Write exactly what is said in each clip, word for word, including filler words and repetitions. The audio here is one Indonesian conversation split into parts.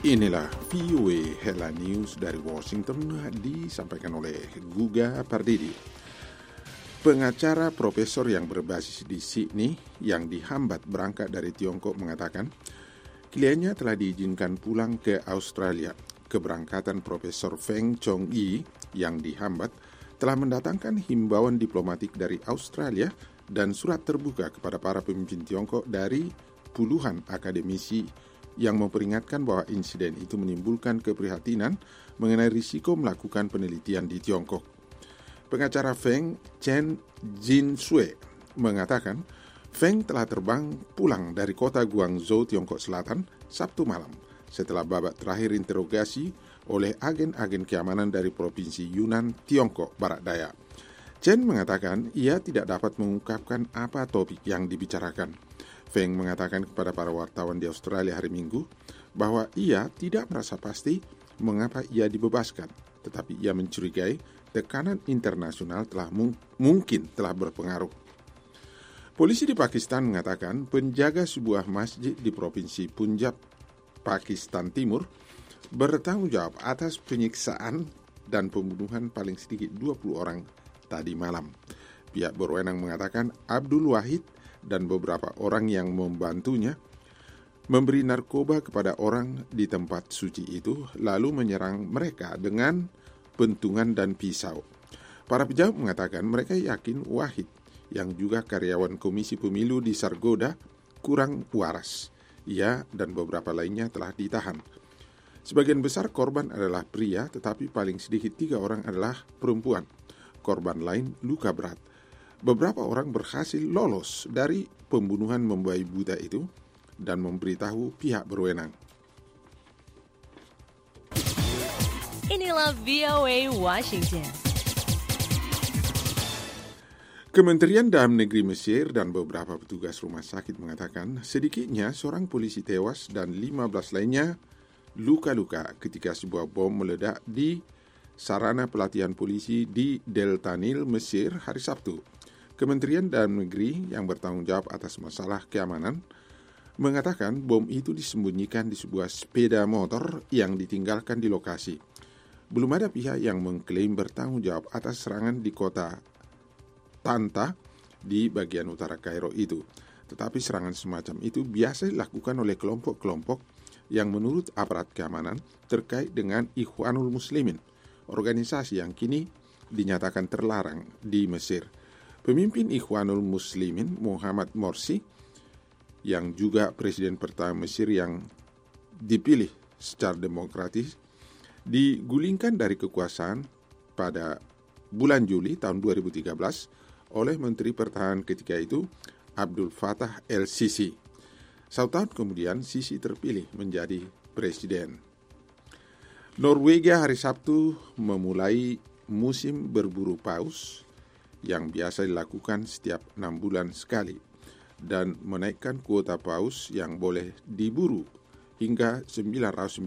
Inilah V O A Headline News dari Washington, disampaikan oleh Guga Pardidi. Pengacara profesor yang berbasis di Sydney yang dihambat berangkat dari Tiongkok mengatakan kliennya telah diizinkan pulang ke Australia. Keberangkatan Profesor Feng Chong-yi yang dihambat telah mendatangkan himbauan diplomatik dari Australia dan surat terbuka kepada para pemimpin Tiongkok dari puluhan akademisi yang memperingatkan bahwa insiden itu menimbulkan keprihatinan mengenai risiko melakukan penelitian di Tiongkok. Pengacara Feng, Chen Jinshui, mengatakan Feng telah terbang pulang dari kota Guangzhou, Tiongkok Selatan, Sabtu malam, setelah babak terakhir interogasi oleh agen-agen keamanan dari Provinsi Yunnan, Tiongkok Barat Daya. Chen mengatakan ia tidak dapat mengungkapkan apa topik yang dibicarakan. Feng mengatakan kepada para wartawan di Australia hari Minggu bahwa ia tidak merasa pasti mengapa ia dibebaskan, tetapi ia mencurigai tekanan internasional telah mung- mungkin telah berpengaruh. Polisi di Pakistan mengatakan penjaga sebuah masjid di Provinsi Punjab, Pakistan Timur, bertanggung jawab atas penyiksaan dan pembunuhan paling sedikit dua puluh orang tadi malam. Pihak berwenang mengatakan Abdul Wahid dan beberapa orang yang membantunya memberi narkoba kepada orang di tempat suci itu, lalu menyerang mereka dengan bentungan dan pisau. Para pejabat mengatakan mereka yakin Wahid, yang juga karyawan Komisi Pemilu di Sargodha, kurang waras. Ia dan beberapa lainnya telah ditahan. Sebagian besar korban adalah pria, tetapi paling sedikit tiga orang adalah perempuan. Korban lain luka berat. Beberapa orang berhasil lolos dari pembunuhan membabi buta itu dan memberitahu pihak berwenang. Inilah V O A Washington. Kementerian Dalam Negeri Mesir dan beberapa petugas rumah sakit mengatakan sedikitnya seorang polisi tewas dan lima belas lainnya luka-luka ketika sebuah bom meledak di sarana pelatihan polisi di Delta Nil, Mesir hari Sabtu. Kementerian Dalam Negeri yang bertanggung jawab atas masalah keamanan mengatakan bom itu disembunyikan di sebuah sepeda motor yang ditinggalkan di lokasi. Belum ada pihak yang mengklaim bertanggung jawab atas serangan di kota Tanta di bagian utara Kairo itu. Tetapi serangan semacam itu biasa dilakukan oleh kelompok-kelompok yang menurut aparat keamanan terkait dengan Ikhwanul Muslimin, organisasi yang kini dinyatakan terlarang di Mesir. Pemimpin Ikhwanul Muslimin Muhammad Morsi, yang juga presiden pertama Mesir yang dipilih secara demokratis, digulingkan dari kekuasaan pada bulan Juli tahun dua ribu tiga belas oleh Menteri Pertahanan ketika itu, Abdul Fattah el-Sisi. Satu tahun kemudian, Sisi terpilih menjadi presiden. Norwegia hari Sabtu memulai musim berburu paus yang biasa dilakukan setiap enam bulan sekali dan menaikkan kuota paus yang boleh diburu hingga sembilan ratus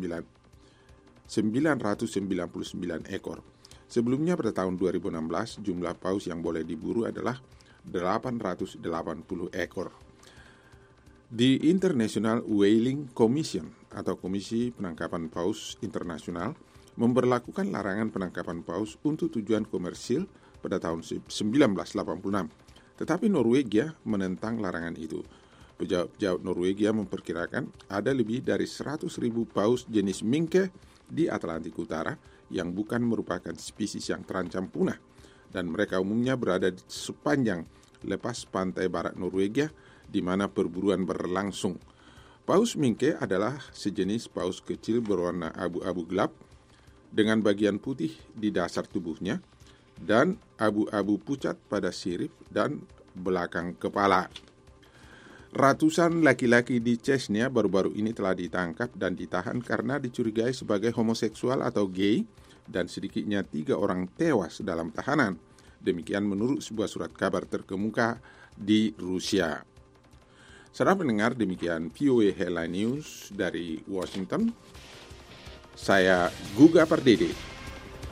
sembilan puluh sembilan ekor. Sebelumnya pada tahun dua ribu enam belas jumlah paus yang boleh diburu adalah delapan ratus delapan puluh ekor. The International Whaling Commission atau Komisi Penangkapan Paus Internasional memberlakukan larangan penangkapan paus untuk tujuan komersil pada tahun seribu sembilan ratus delapan puluh enam. Tetapi Norwegia menentang larangan itu. Pejabat Norwegia memperkirakan ada lebih dari seratus ribu paus jenis minke di Atlantik Utara yang bukan merupakan spesies yang terancam punah, dan mereka umumnya berada di sepanjang lepas pantai barat Norwegia di mana perburuan berlangsung. Paus minke adalah sejenis paus kecil berwarna abu-abu gelap dengan bagian putih di dasar tubuhnya dan abu-abu pucat pada sirip dan belakang kepala. Ratusan laki-laki di Chechnya baru-baru ini telah ditangkap dan ditahan karena dicurigai sebagai homoseksual atau gay, dan sedikitnya tiga orang tewas dalam tahanan. Demikian menurut sebuah surat kabar terkemuka di Rusia. Saudara pendengar, demikian V O A Headline News dari Washington. Saya Guga Pardede.